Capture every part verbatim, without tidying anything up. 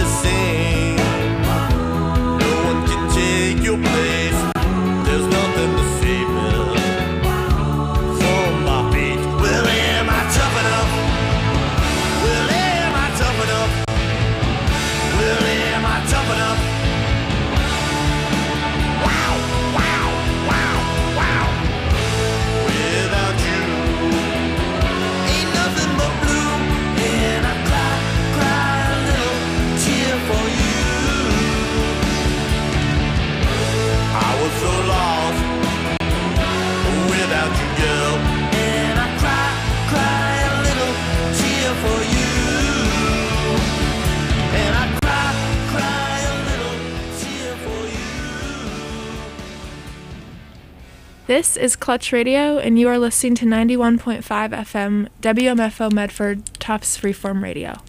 This is Clutch Radio, and you are listening to ninety-one point five F M W M F O Medford, Tufts Freeform Radio.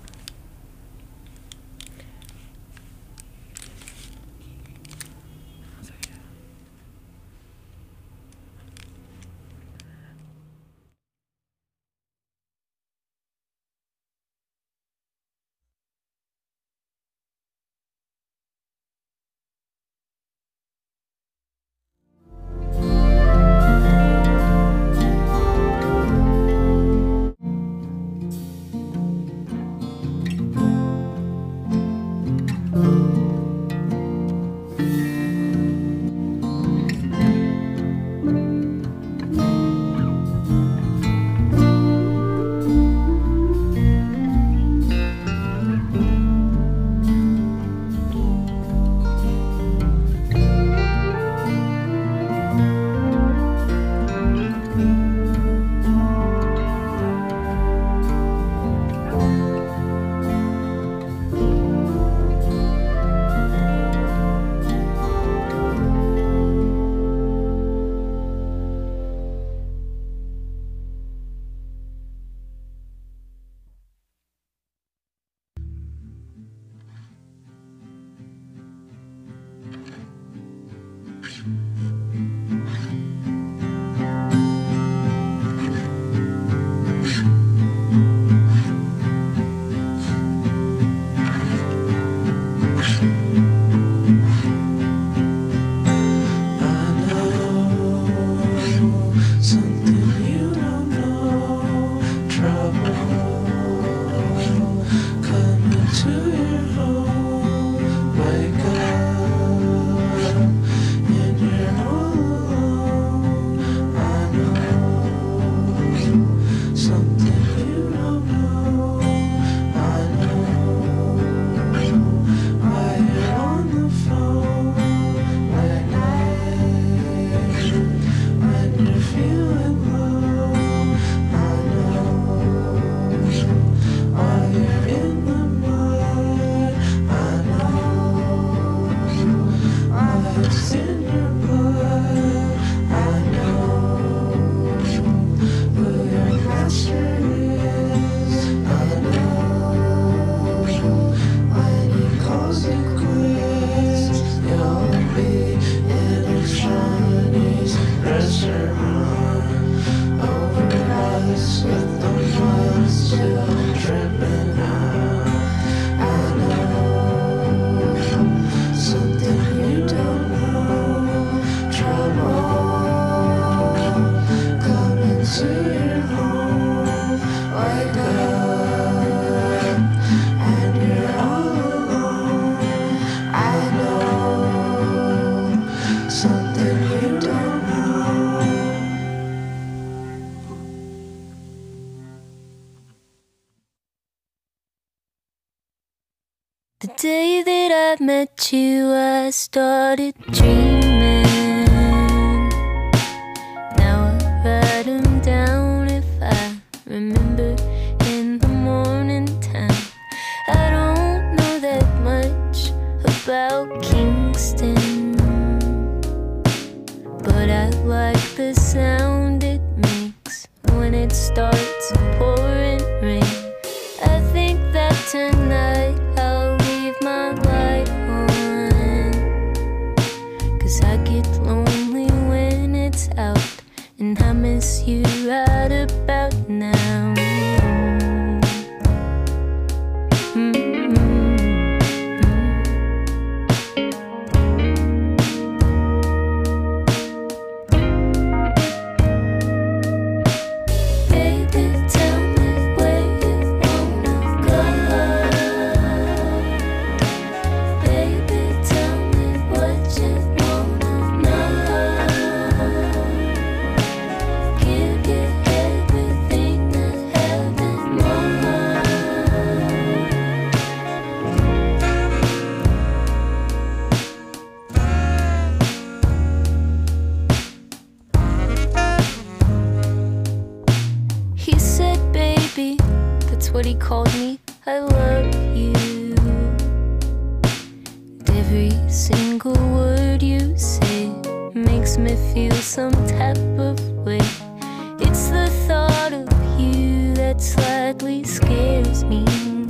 The day that I met you, I started dreaming. Now I write them down if I remember in the morning time. I don't know that much about Kingston, but I like the sound it makes when it starts pouring rain. I think that tonight I'll leave my light on, 'cause I get lonely when it's out, and I miss you right about now. Mm-hmm. Every single word you say makes me feel some type of way. It's the thought of you that slightly scares me,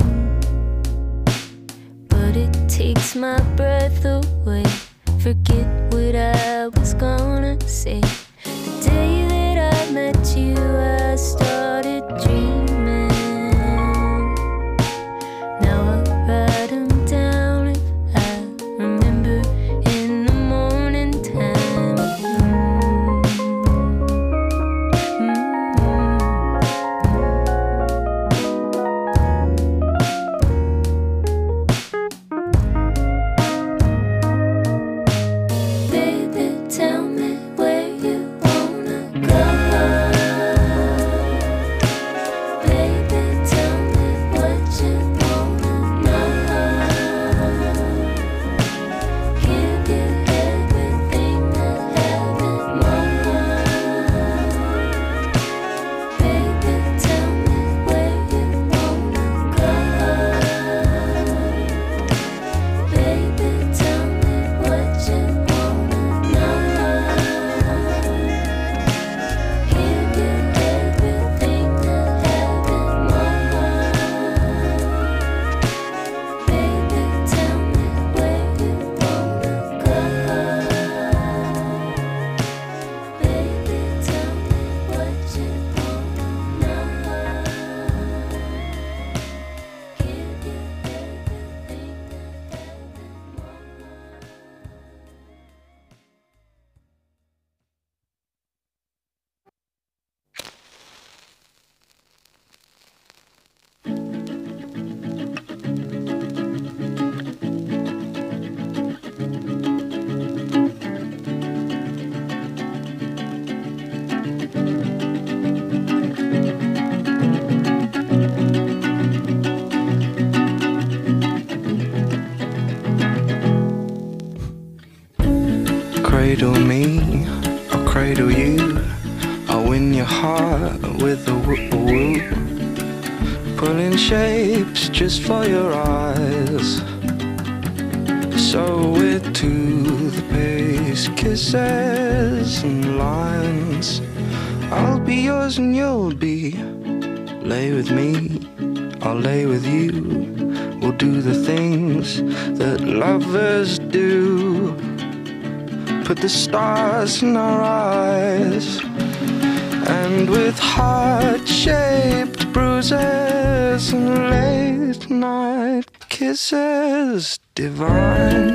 but it takes my breath away. Forget what I was gonna say. The day that I met you, I started dreaming. Now I write 'em down if I remember in the morning time. Baby, tell me where you wanna go. Baby, tell me what you wanna know. Give you everything I have and more. Baby, tell me where you wanna go. Baby, tell me what you wanna know. Give you everything I have and more. Baby, tell me where you wanna go. Baby, tell me what you wanna know. Give you everything I have and Cradle me, I'll cradle you. I'll win your heart with a woo-woo. Pulling shapes just for your eyes. So we're to the pace, kisses and lines. I'll be yours and you'll be. Lay with me, I'll lay with you. We'll do the things that lovers do. Put the stars in our eyes, and with heart-shaped bruises and late night kisses divine.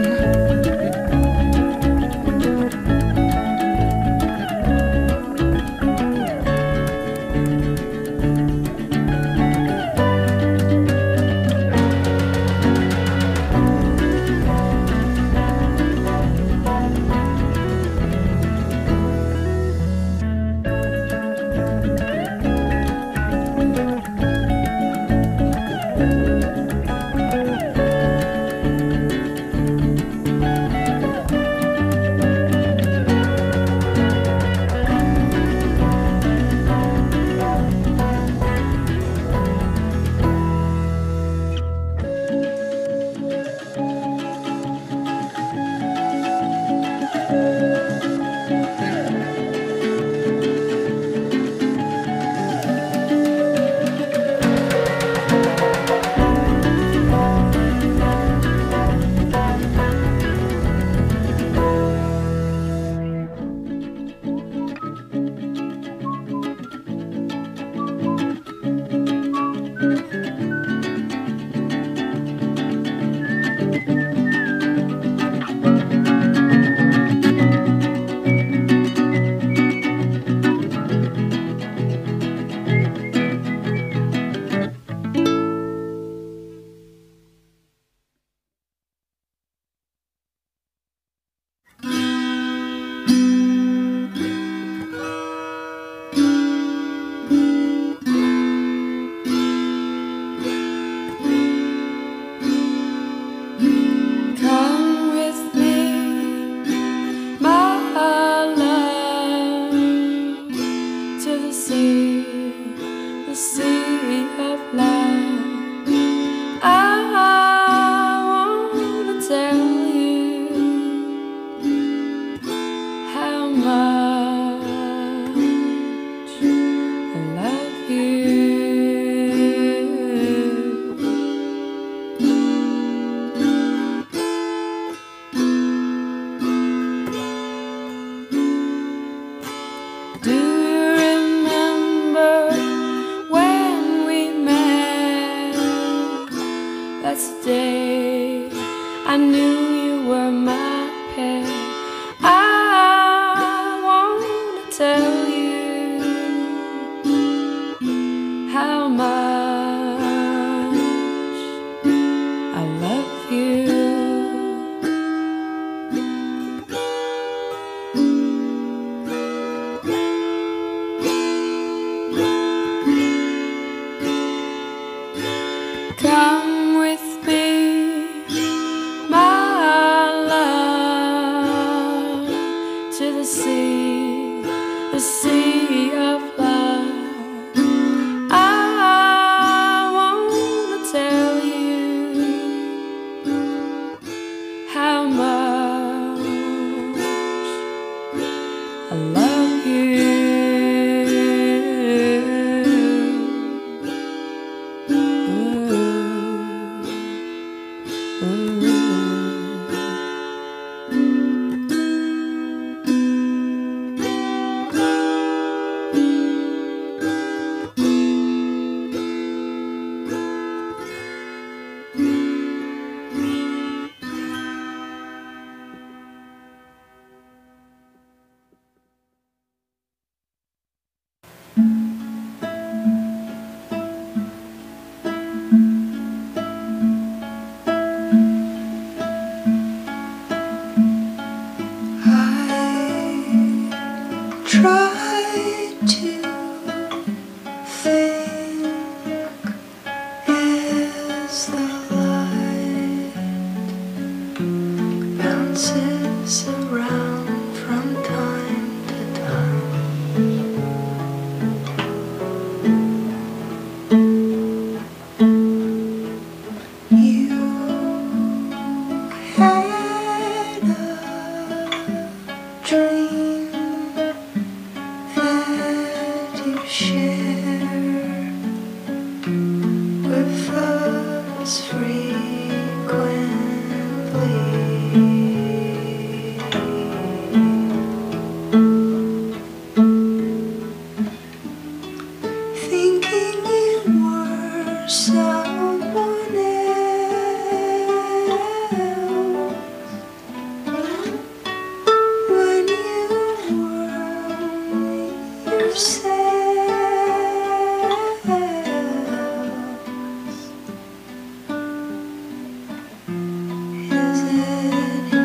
I knew you were my pet. I wanna tell you how much I love you. Come with me, my love, to the sea, the sea of love. I wanna tell you how much I love you. Try to think as the light bounces around from time to time. You had a dream that you share with us frequently. Thinking you were someone else when you were yourself. Is it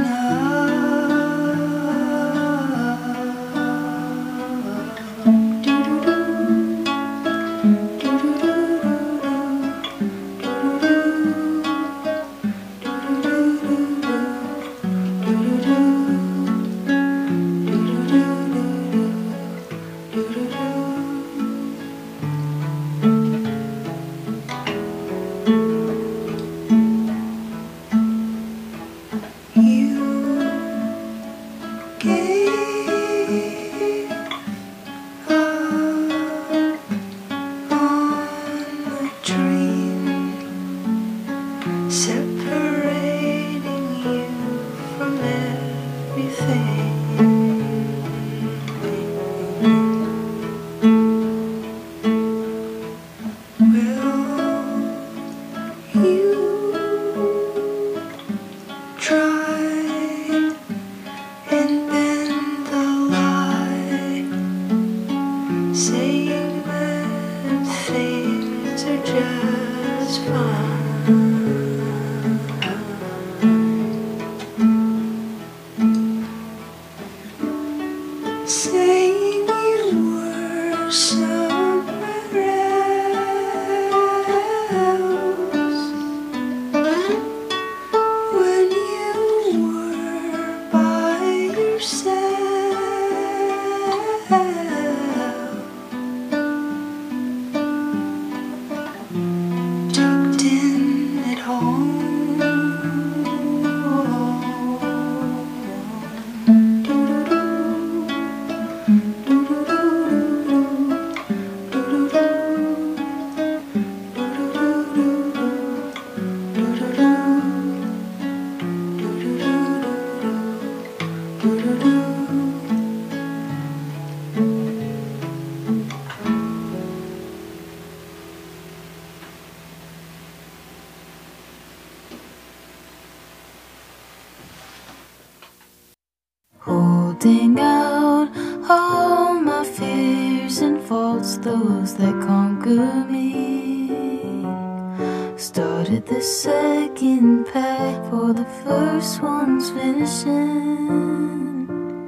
acting out all my fears and faults, those that conquer me. Started the second pack for the first one's finishing.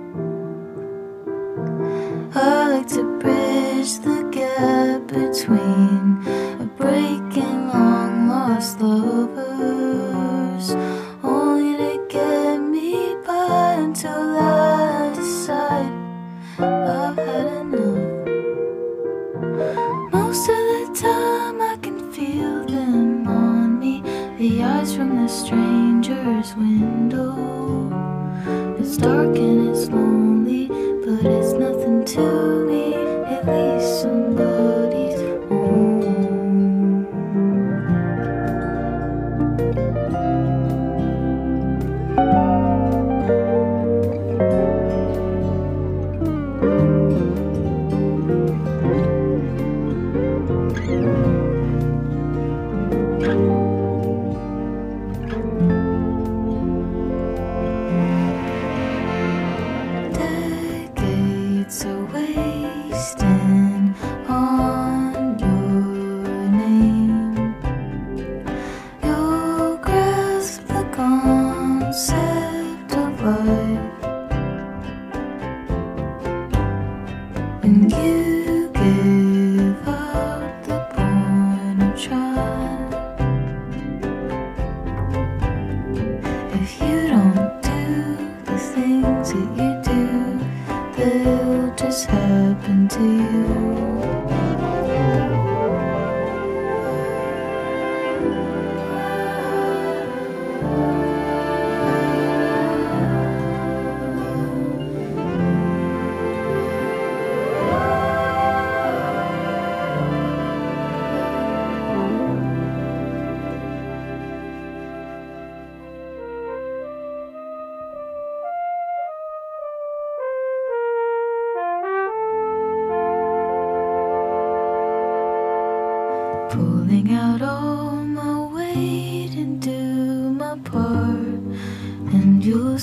I like to bridge the gap between a breaking long lost lovers, only to get me by until I decide I've had enough. Most of the time I can feel them on me, the eyes from the stranger's window. It's dark and it's lonely, but it's nothing to me. At least somebody's home. Decades are wasting on your name. You'll grasp the concept of life, and you give up the point of trying. If you don't do the things that you do, they'll just happen to you. Pulling out all my weight and do my part, and you'll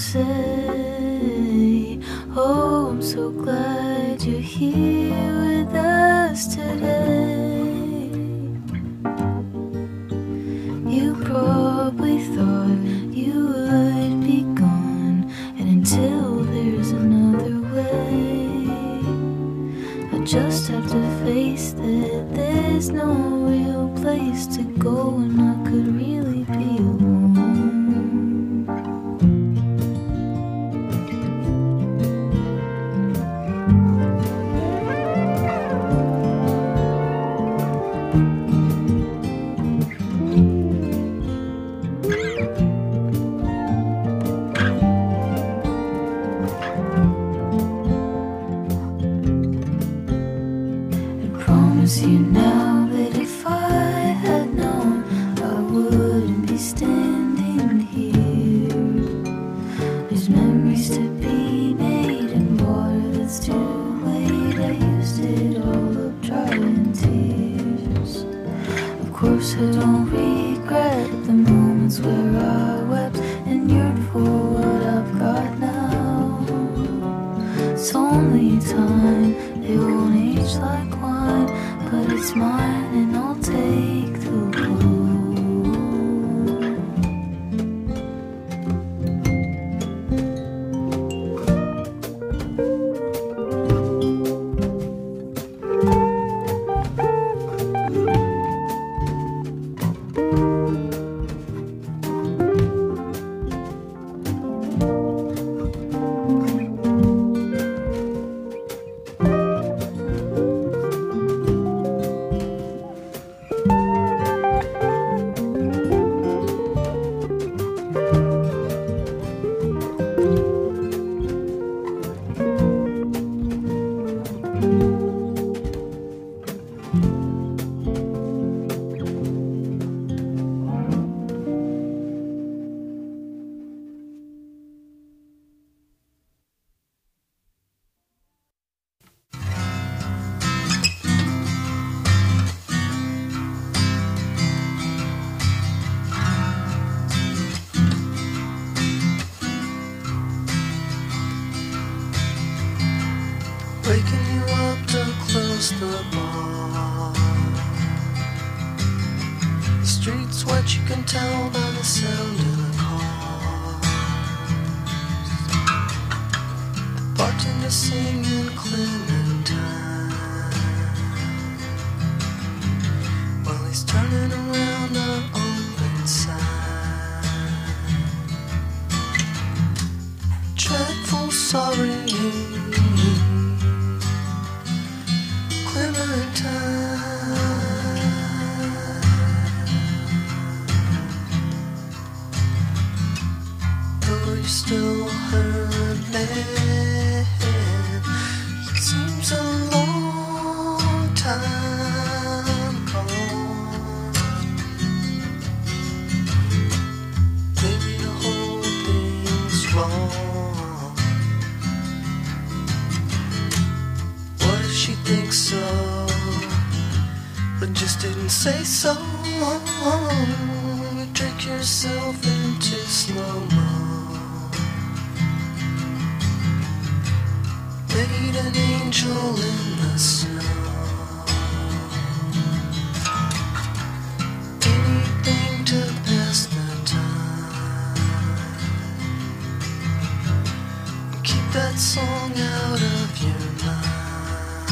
say, oh, I'm so glad you're here with us today. You probably thought you would be gone, and until there's another way, I just have to face that there's no real place to go, and I could really be alone. I promise you now that if I had known, I wouldn't be standing here. There's memories to be made and water that's too late. I used it all up, drying tears. Of course I don't regret the moments where I wept and yearned for what I've got now. It's only time, it won't age like wine, but it's mine and I'll take the blow. can tell by the sound of the cars. The bartender singing Clementine while he's turning around our open sign. Dreadful sorry, Clementine. Though you're still her man, it seems a long time gone. Maybe the whole thing's wrong. What if she thinks so, but just didn't say so? You drink yourself into slow-mo. Made an angel in the snow. Anything to pass the time. Keep that song out of your mind.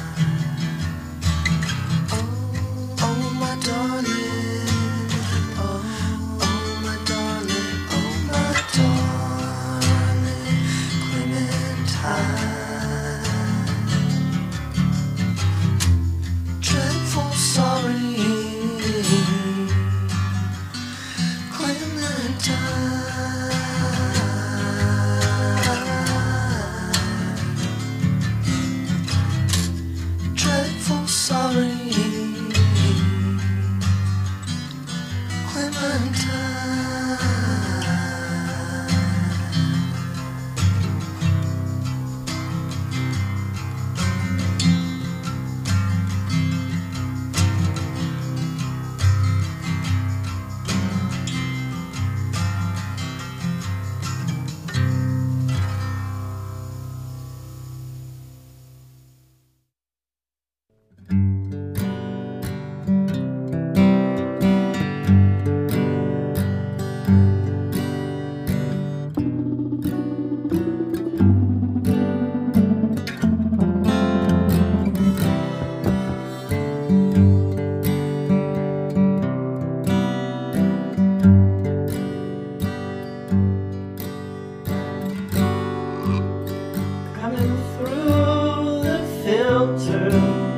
Oh, oh my darling. Oh, oh my darling. Oh my darling. Clementine. Dreadful sorry, Clementine. Dreadful sorry, Clementine. Coming through the filter,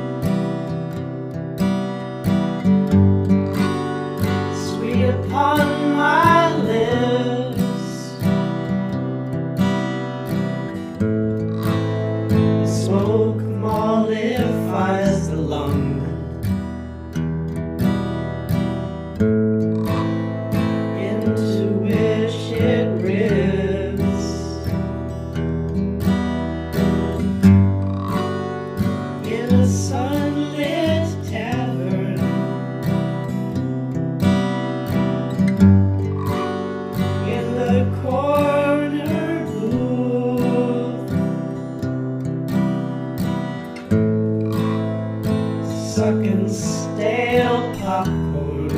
sweet upon my lips. The smoke mollifies the lung. Into which it ribs. In a sunlit tavern, in the corner booth, sucking stale popcorn.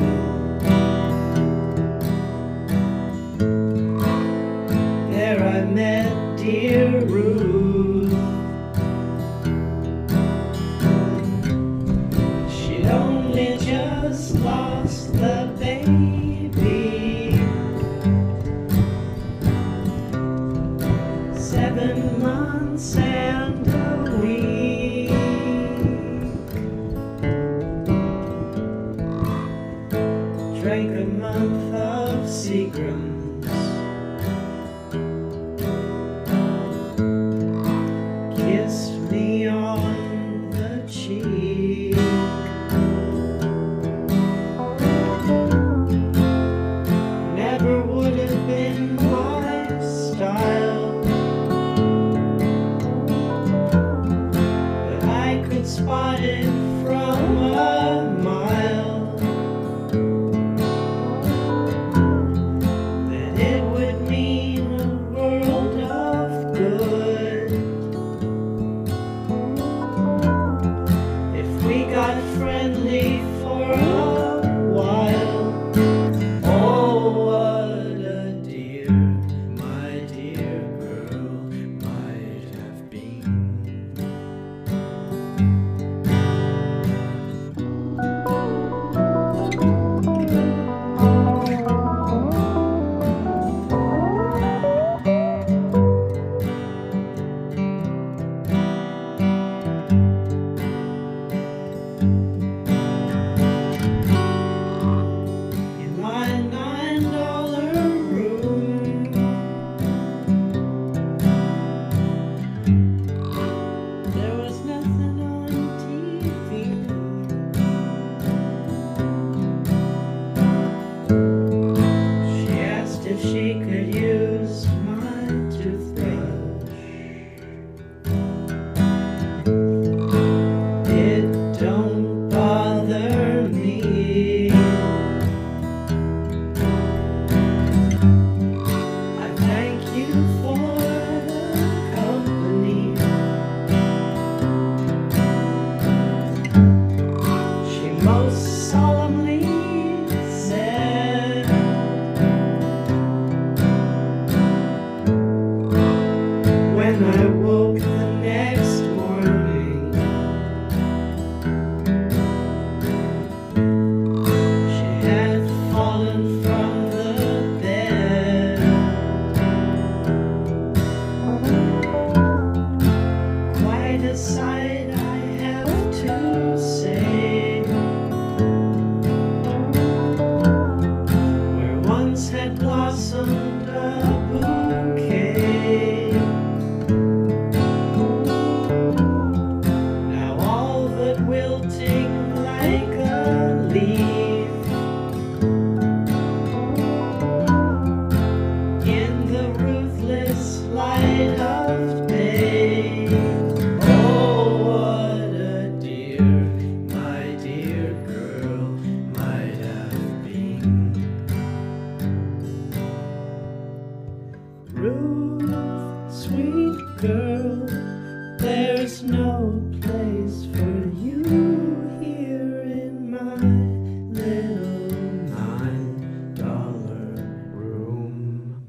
There I met dear Ruth. She'd only just lost the baby. Seven months and a week. Drank a month of Seagram's. Kissed me on the cheek. Never would have been my style. she could use my toothbrush. It don't bother me. I thank you for the company. She most solemnly said, when I woke the next morning, she had fallen from the bed. Quite a sight, I have to say, where once had blossomed a bouquet, now all but wilting like a leaf in the ruthless light of day. Oh, what a dear, my dear girl might have been. Ruth, sweet girl, there's no place for you here in my little nine dollar room.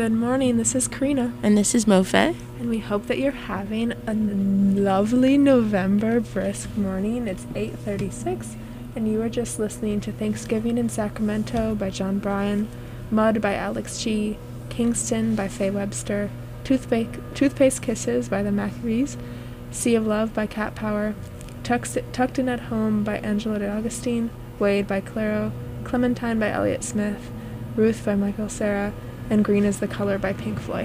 Good morning, this is Karina. And this is Mofe. And we hope that you're having a n- lovely November brisk morning. It's eight thirty-six, and you are just listening to Thanksgiving in Sacramento by John Bryan, Mud by Alex G, Kingston by Faye Webster, Toothpaste, Toothpaste Kisses by the Maccabees, Sea of Love by Cat Power, Tucked, Tucked In At Home by Angela D'Agostine, Wade by Claro, Clementine by Elliott Smith, Ruth by Michael Cera, and Green is the Color by Pink Floyd.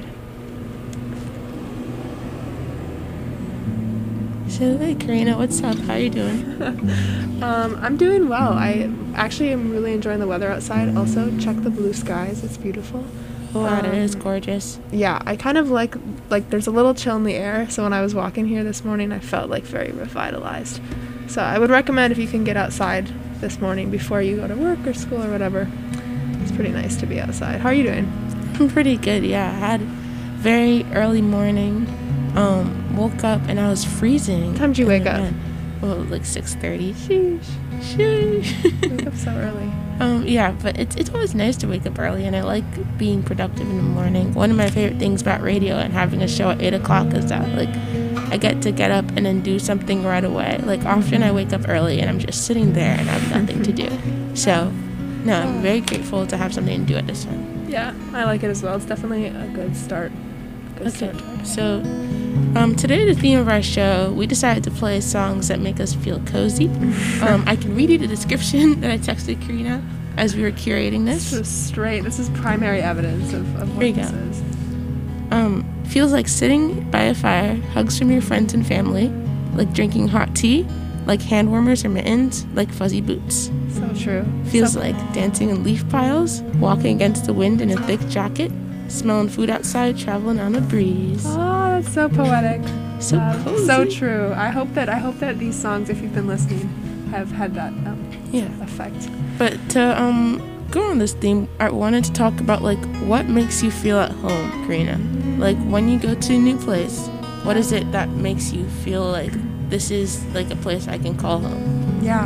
So, hey, Karina, what's up? How you doing? um, I'm doing well. I actually am really enjoying the weather outside. Also, check the blue skies. It's beautiful. Wow, um, it is gorgeous. Yeah, I kind of like, like, there's a little chill in the air, so when I was walking here this morning, I felt, like, very revitalized. So I would recommend if you can get outside this morning before you go to work or school or whatever. It's pretty nice to be outside. How are you doing? I'm pretty good, yeah. I had very early morning, um, woke up and I was freezing. What time did you wake up? Well, like six thirty. Sheesh. Sheesh. Wake up so early. Um, yeah, but it's it's always nice to wake up early, and I like being productive in the morning. One of my favorite things about radio and having a show at eight o'clock is that, like, I get to get up and then do something right away. Like, often I wake up early and I'm just sitting there and I have nothing to do. So, no, I'm very grateful to have something to do at this time. Yeah, I like it as well. It's definitely a good start. Good Okay, start. so um, today the theme of our show, we decided to play songs that make us feel cozy. um, I can read you the description that I texted Karina as we were curating this. This is straight. This is primary evidence of, of what Here you this go. is. Um, feels like sitting by a fire, hugs from your friends and family, like drinking hot tea, like hand warmers or mittens, like fuzzy boots. So true. Feels so, like dancing in leaf piles, walking against the wind in a thick jacket, smelling food outside, traveling on a breeze. Oh, that's so poetic. So Uh, cozy. so true. I hope that I hope that these songs, if you've been listening, have had that um, Yeah. effect. But to um go on this theme, I wanted to talk about, like, what makes you feel at home, Karina. Like, when you go to a new place, what is it that makes you feel like this is like a place I can call home? Yeah.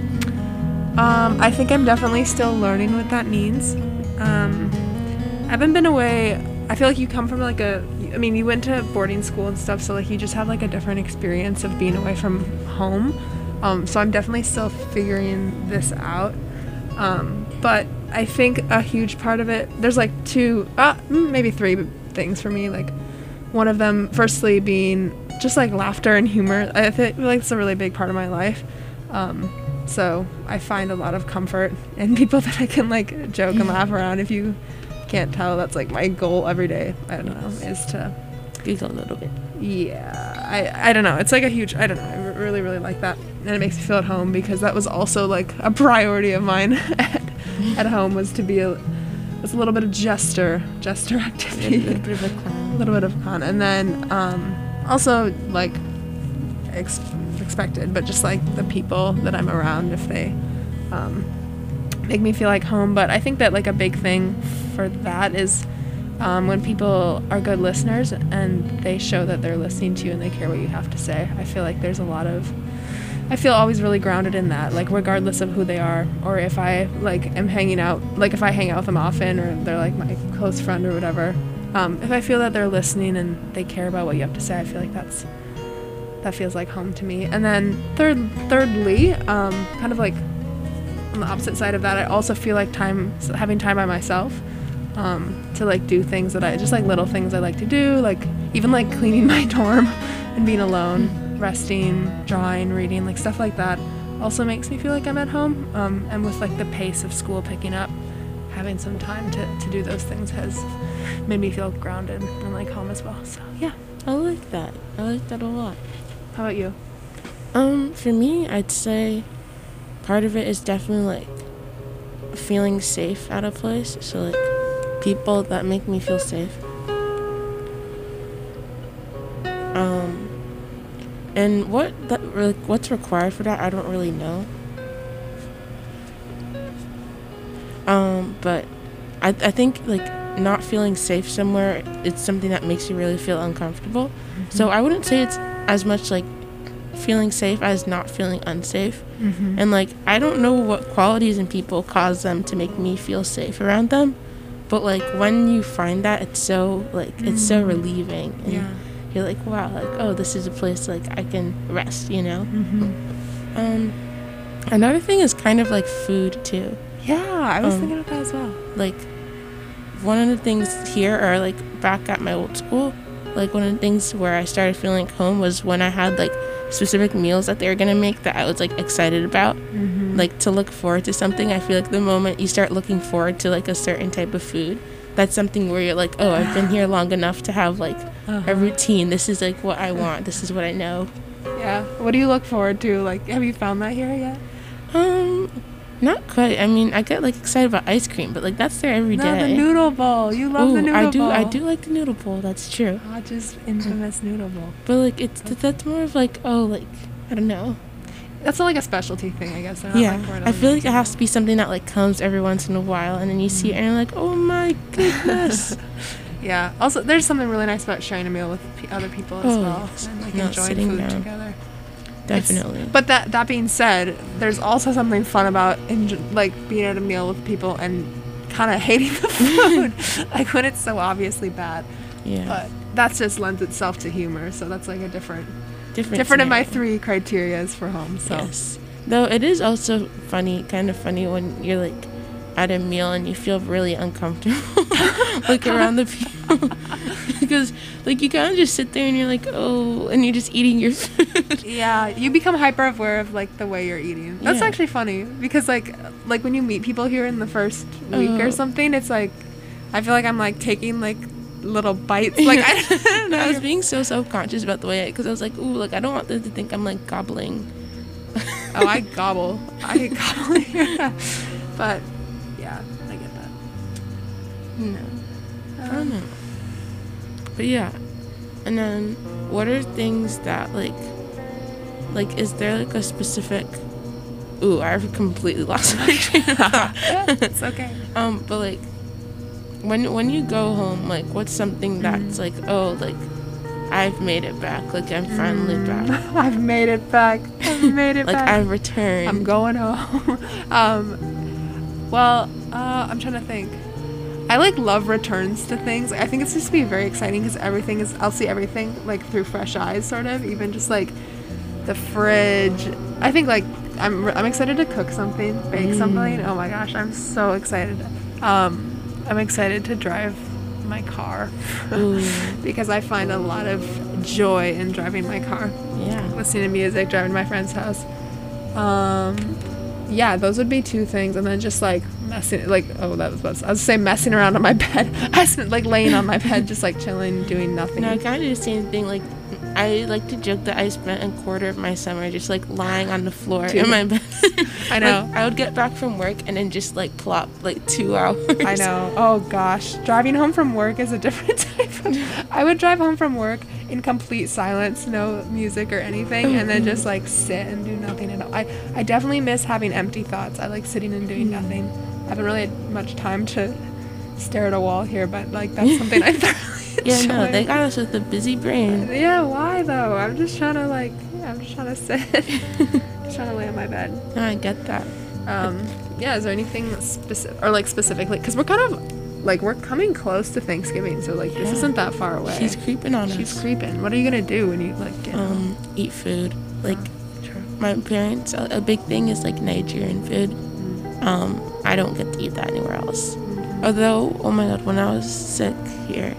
Um, I think I'm definitely still learning what that means. Um, I haven't been away. I feel like you come from like a, I mean, you went to boarding school and stuff, so like you just have like a different experience of being away from home. Um, so I'm definitely still figuring this out. Um, but I think a huge part of it, there's like two, uh, maybe three things for me. Like one of them, firstly, being just like laughter and humor. I feel like it's a really big part of my life. Um, so I find a lot of comfort in people that I can like joke and laugh around. If you can't tell, that's like my goal every day. I don't know, is to Giggle a little bit. yeah, I, I don't know. It's like a huge, I don't know. I re- really, really like that. And it makes me feel at home because that was also like a priority of mine at, at home was to be a, was a little bit of jester, jester A activity. little bit of a A clown. little bit of fun. And then um, also like ex- expected, but just like the people that I'm around, if they um, make me feel like home. But I think that like a big thing for that is Um, when people are good listeners and they show that they're listening to you and they care what you have to say. I feel like there's a lot of, I feel always really grounded in that, like regardless of who they are, or if I like am hanging out, like if I hang out with them often or they're like my close friend or whatever, um, if I feel that they're listening and they care about what you have to say, I feel like that's, that feels like home to me. And then third, thirdly, um, kind of like on the opposite side of that, I also feel like time, having time by myself. Um, to like do things that I just like little things I like to do, like even like cleaning my dorm and being alone, resting, drawing, reading, like stuff like that also makes me feel like I'm at home. Um, and with like the pace of school picking up, having some time to, to do those things has made me feel grounded and like home as well. So yeah. I like that. I like that a lot. How about you? Um, for me, I'd say part of it is definitely like feeling safe at a place. So like people that make me feel safe. Um, and what that really, what's required for that, I don't really know. Um, but I I think like not feeling safe somewhere, it's something that makes you really feel uncomfortable. Mm-hmm. So I wouldn't say it's as much like feeling safe as not feeling unsafe. Mm-hmm. And like I don't know what qualities in people cause them to make me feel safe around them. but like when you find that, it's so like it's so relieving, and Yeah. you're like, wow, like, oh, this is a place like I can rest, you know. Mm-hmm. Um, another thing is kind of like food too. Yeah, I was Um, thinking of that as well. Like one of the things here, or like back at my old school, like one of the things where I started feeling like home was when I had like specific meals that they were gonna make that I was like excited about, Mm-hmm. like to look forward to something. I feel like the moment you start looking forward to like a certain type of food, that's something where you're like, oh, I've been here long enough to have like Uh-huh. a routine. This is like what I want. This is what I know. Yeah. What do you look forward to? Like, have you found that here yet? Um, not quite. I mean, I get like excited about ice cream, but like that's there every day. No, the noodle bowl. You love Ooh, the noodle I do. bowl. I do like the noodle bowl. That's true. Hodge's infamous noodle bowl. But like it's that's more of like, oh, like I don't know. That's not like a specialty thing, I guess. They're not Yeah, like poured I on feel like the- it has to be something that like comes every once in a while, and then you see it and you're like, oh my goodness. Yeah. Also, there's something really nice about sharing a meal with p- other people as Oh, well, yes. and like No, enjoying sitting food down. together. Definitely. But that that being said, there's also something fun about enjo- like being at a meal with people and kind of hating the food, like when it's so obviously bad. yeah. But that just lends itself to humor, so that's like a different different. different in my scenario. three criterias for home. So Yes. Though it is also funny, kind of funny when you're like at a meal and you feel really uncomfortable, like around the people, because like you kind of just sit there and you're like, oh, and you're just eating your food. yeah, you become hyper aware of like the way you're eating. That's Yeah. actually funny because like like when you meet people here in the first week Oh. or something, it's like I feel like I'm like taking like little bites. Like I don't know. I was being so self-conscious about the way, because I was like, ooh, like I don't want them to think I'm like gobbling. Oh, I gobble. I gobble here. But yeah, I get that. No, I don't know. But yeah, and then what are things that like, like is there like a specific? Ooh, I've completely lost my train of thought. It's okay. Um, but like, when when you go home, like, what's something that's like, oh, like, I've made it back. Like, I'm finally back. I've made it back. I've made it Like, back. I've returned. I'm going home. um, well, uh, I'm trying to think. I like love returns to things. I think it's just to be very exciting because everything is. I'll see everything like through fresh eyes, sort of. Even just like the fridge. I think like I'm. I'm excited to cook something, bake something. Oh my gosh, I'm so excited. Um, I'm excited to drive my car Ooh, because I find a lot of joy in driving my car. yeah. Listening to music, driving to my friend's house. Um, yeah, those would be two things, and then just like messing, like oh, that was about to, I was saying messing around on my bed. I spent like laying on my bed, just like chilling, doing nothing. No, I kind of do the same thing. Like, I like to joke that I spent a quarter of my summer just like lying on the floor Dude. in my bed. I know. Like, I would get back from work and then just like plop like two hours. I know. Oh gosh, driving home from work is a different type of. I would drive home from work in complete silence, no music or anything, and then just like sit and do nothing at all. I I definitely miss having empty thoughts. I like sitting and doing nothing. I haven't really had much time to stare at a wall here, but like that's something I thoroughly Yeah, no, enjoy. they got us with a busy brain. Yeah, why though? I'm just trying to like, yeah, I'm just trying to sit, just trying to lay on my bed. No, I get that. Um, yeah, is there anything specific or like specifically? Because we're kind of like we're coming close to Thanksgiving, so like this Yeah. isn't that far away. She's creeping on She's us. creeping. What are you gonna do when you like get home? Um, eat food. Like, True. my parents, a, a big thing is like Nigerian food. Um, I don't get to eat that anywhere else. Although, oh my god, when I was sick here,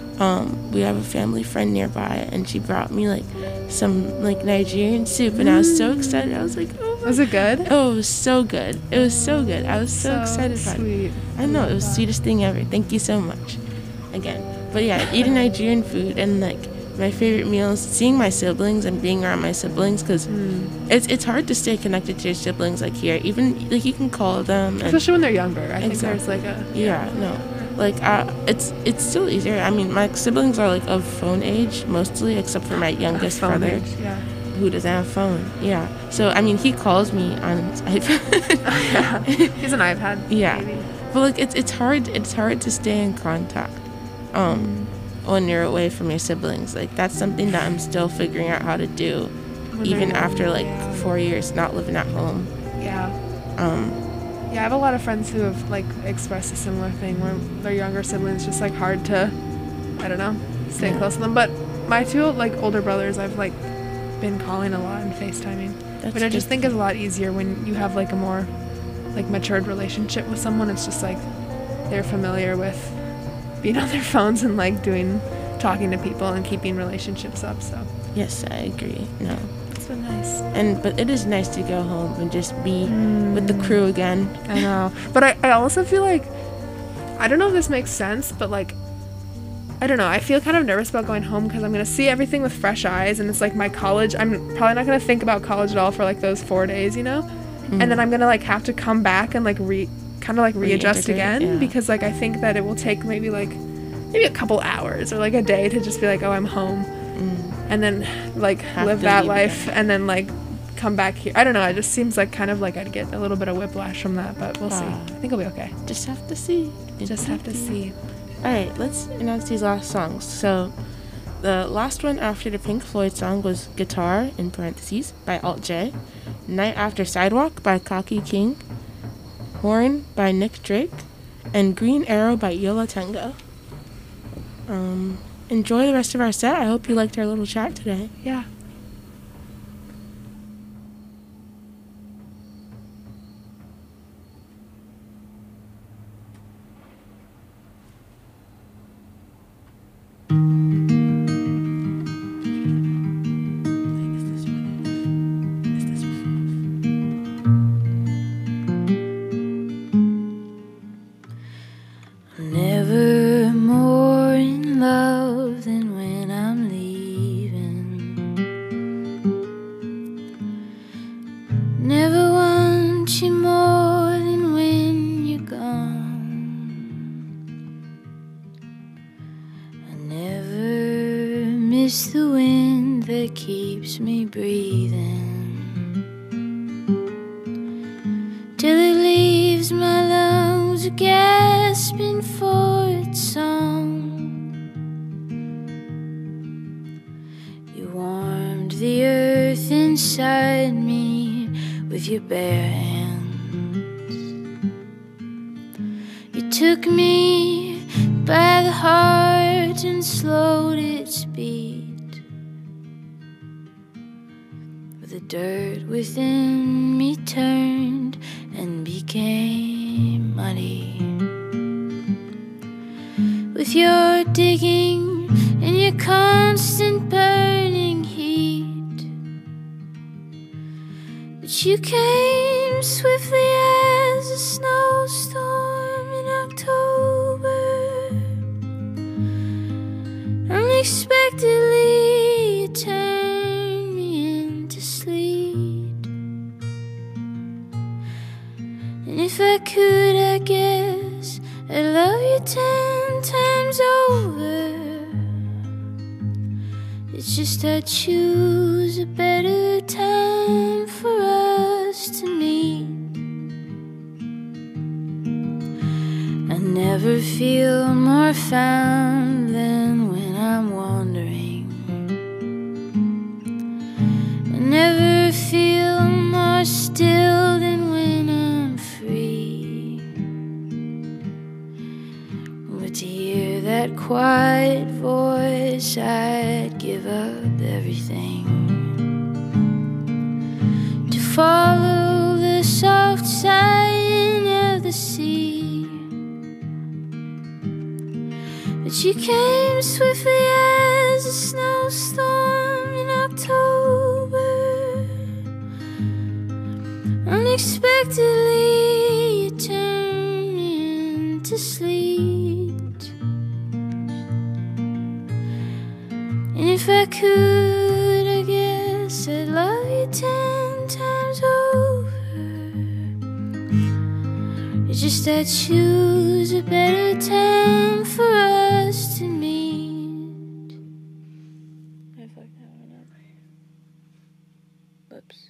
um, we have a family friend nearby, and she brought me like some like Nigerian soup, and I was so excited. I was like, oh, my- Was it good? oh, it was so good. It was so good. I was so, excited about it. sweet. I know, it was the sweetest thing ever. Thank you so much. Again. But yeah, eating Nigerian food and like my favorite meals, seeing my siblings and being around my siblings, because it's it's hard to stay connected to your siblings like here. Even like you can call them. And, Especially when they're younger. I think Exactly. there's like a yeah, no. Like uh, it's it's still easier. I mean, my siblings are like of phone age mostly, except for my youngest phone brother, age, yeah. who doesn't have a phone. Yeah. So I mean, he calls me on his iPad. Yeah. He's an iPad. Yeah. Maybe. But like it's it's hard it's hard to stay in contact um when you're away from your siblings. Like that's something that I'm still figuring out how to do When even they're after young, like yeah. four years not living at home. Yeah. Um yeah, I have a lot of friends who have like expressed a similar thing where their younger siblings just like hard to, I don't know, stay Yeah. close to them. But my two like older brothers, I've like been calling a lot and FaceTiming, That's which I just good. think is a lot easier when you have like a more like matured relationship with someone. It's just like they're familiar with being on their phones and like doing, talking to people and keeping relationships up. So Yes, I agree. No. it's been nice. And but it is nice to go home and just be with the crew again. I know. But I, I also feel like, I don't know if this makes sense, but like, I don't know. I feel kind of nervous about going home because I'm going to see everything with fresh eyes. And it's like my college, I'm probably not going to think about college at all for like those four days, you know? Mm-hmm. And then I'm going to like have to come back and like re, kind of like readjust Reintegrate, again yeah. because like I think that it will take maybe like, maybe a couple hours or like a day to just be like, oh, I'm home. And then like Have live to that leave life again. and then like come back here. I don't know. It just seems like kind of like I'd get a little bit of whiplash from that, but we'll see. Ah. I think it'll be okay. Just have to see. Just have to see. All right, let's announce these last songs. So, the last one after the Pink Floyd song was Guitar, in parentheses, by Alt J. Night After Sidewalk by Kaki King. Horn by Nick Drake. And Green Arrow by Yola Tango. Um, enjoy the rest of our set. I hope you liked our little chat today. Yeah. Never more in love than when I'm leaving. Never want you more than when you're gone. I never miss the wind that keeps me breathing. Till it leaves my lungs gasping for its song. You warmed the earth inside me with your bare hands. You took me by the heart and slowed its beat. With the dirt within me turned and became muddy. With your digging and your constant burning heat. But you came swiftly as a snowstorm in October. Unexpectedly you turned me into sleet. And if I could, I guess I'd love you ten times over. It's just I choose a better time for us to meet. I never feel more found than when I'm wandering. I never feel more still than when I'm free. But to hear that quiet voice, I'd give up everything. To follow the soft sighing of the sea. But you came swiftly as a snowstorm in October. Unexpectedly you turned me into sleet. And if I could, I guess I'd love you ten times over. It's just I choose a better time for us to meet. I fucked that one up. Whoops.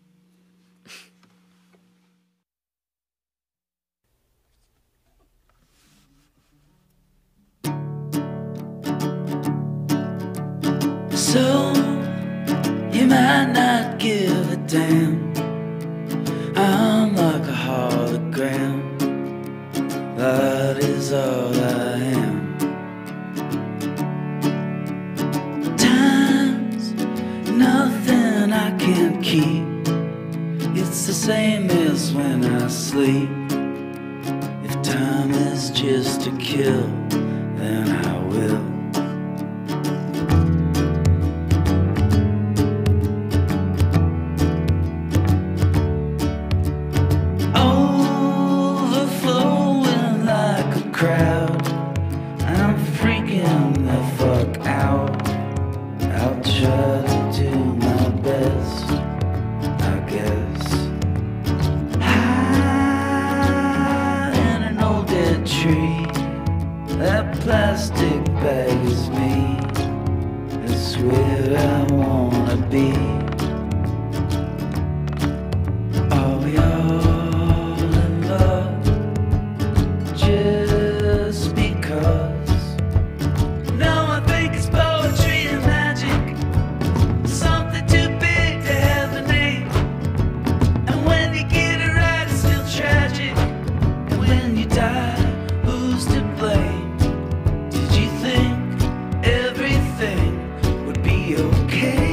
So you might not give a damn. I'm like a hologram. That is all I am. Time's nothing I can't keep. It's the same as when I sleep. If time is just to kill, then I will. Overflowing like a crowd, I'm freaking the fuck out. I'll try to do my best, I guess. High in an old dead tree, that plastic bag is me. It's where I wanna be. Are we all in love just because? No, I think it's poetry and magic, something too big to have a name. And when you get it right, it's still tragic. And when you die, who's to blame? Did you think everything would be okay?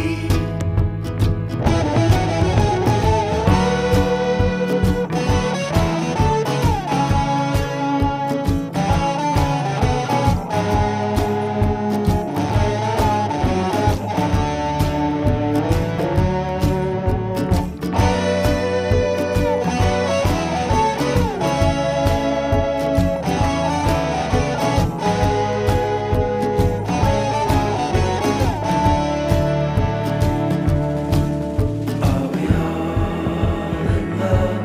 Are we all in love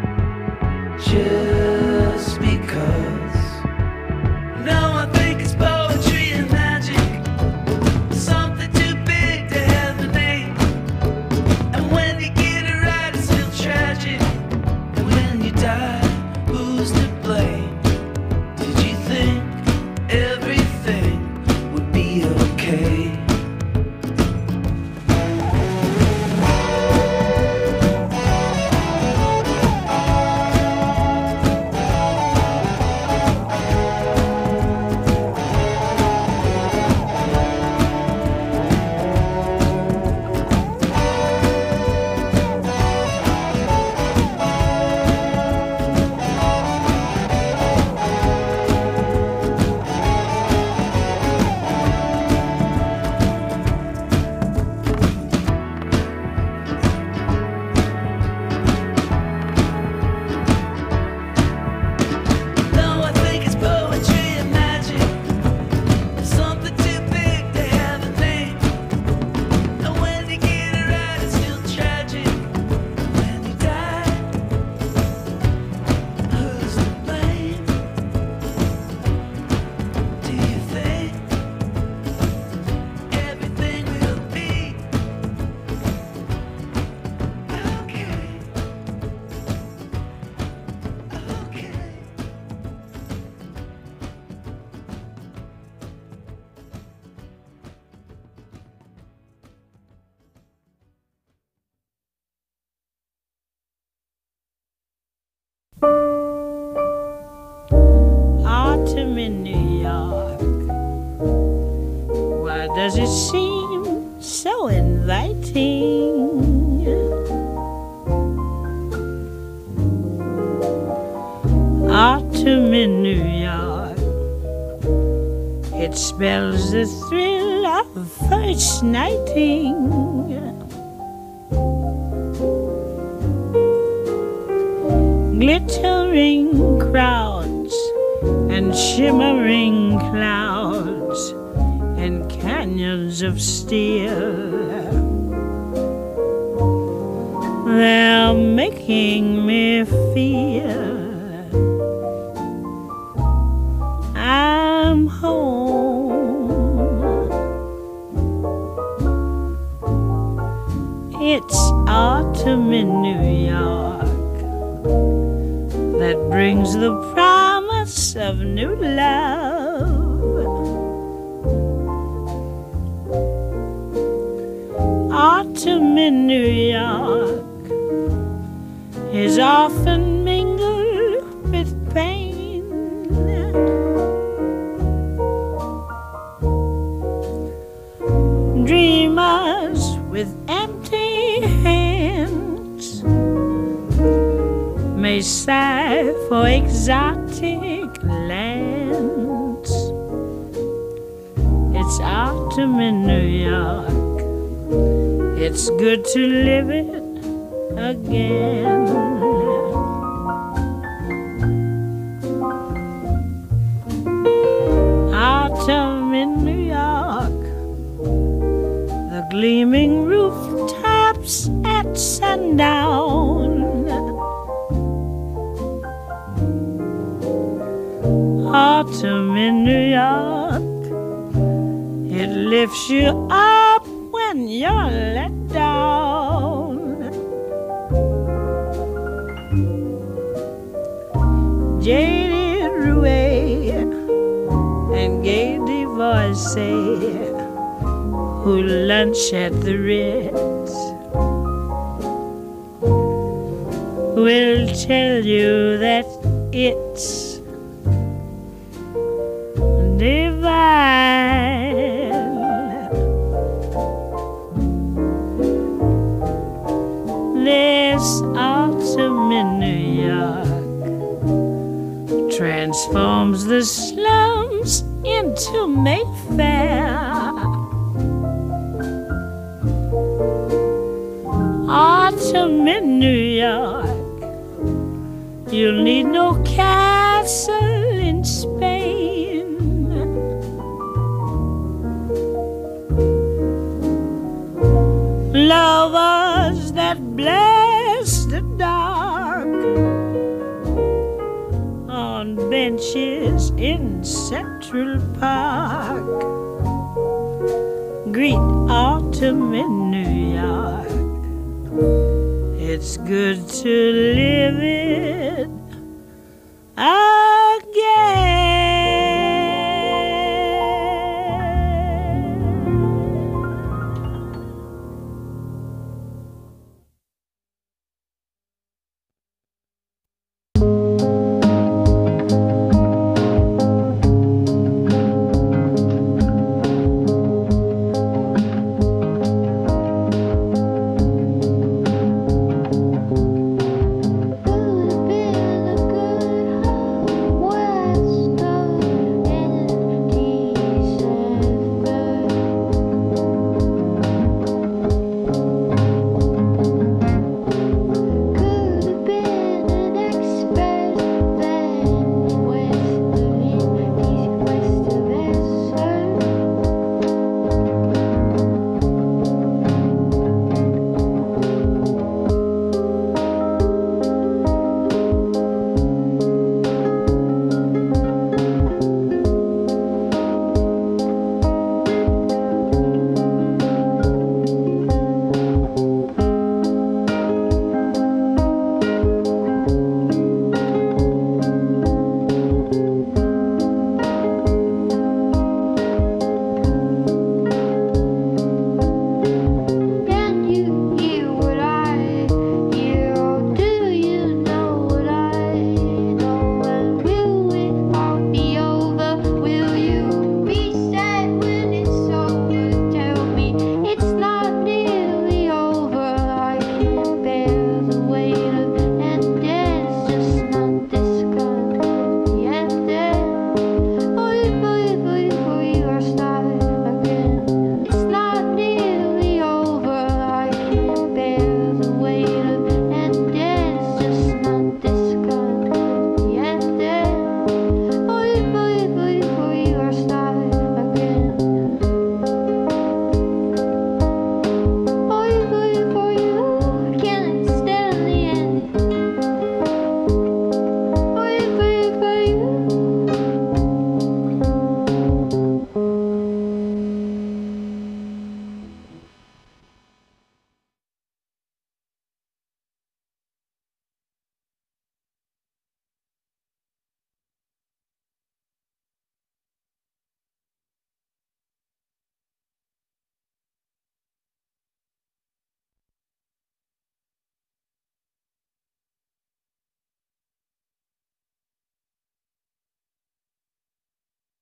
just because? No, I think it's poetry and magic, something too big to have a name. And when you get it right, it's still tragic. And when you die, who's to blame? Did you think everything would be okay? No, I think it's poetry and magic, something too big to have a name. And when you get it right, it's still tragic. When you die, who's to blame? Do you think everything will be okay? Okay. Autumn in New York. Why does it seem so inviting? Autumn in New York. It spells the thrill of first nighting. Glittering crowds and shimmering clouds and canyons of steel. They're making me feel I'm home. It's autumn in New York that brings the promise of new love. Autumn in New York is often mingled with pain. with empty hands may sigh for exotic lands. It's autumn in New York. It's good to live it again. Autumn in New York, the gleaming rooftops at sundown. Autumn in New York, it lifts you up when you're let down. Jaded Rouet and gay divorcee who lunch at the Ritz will tell you that it's divine. This autumn in New York transforms the slums into Mayfair. Autumn in New York, you'll need no castle in Spain. Lovers that bless the dark on benches in Central Park greet autumn in New York. It's good to live it again.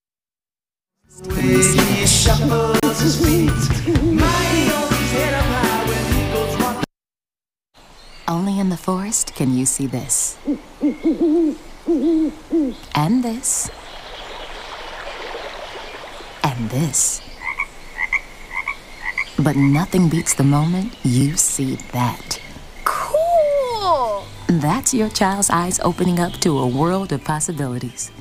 Way he shuffles his feet, mighty on his head up high. Only in the forest can you see this. And this. And this. But nothing beats the moment you see that. Cool! That's your child's eyes opening up to a world of possibilities.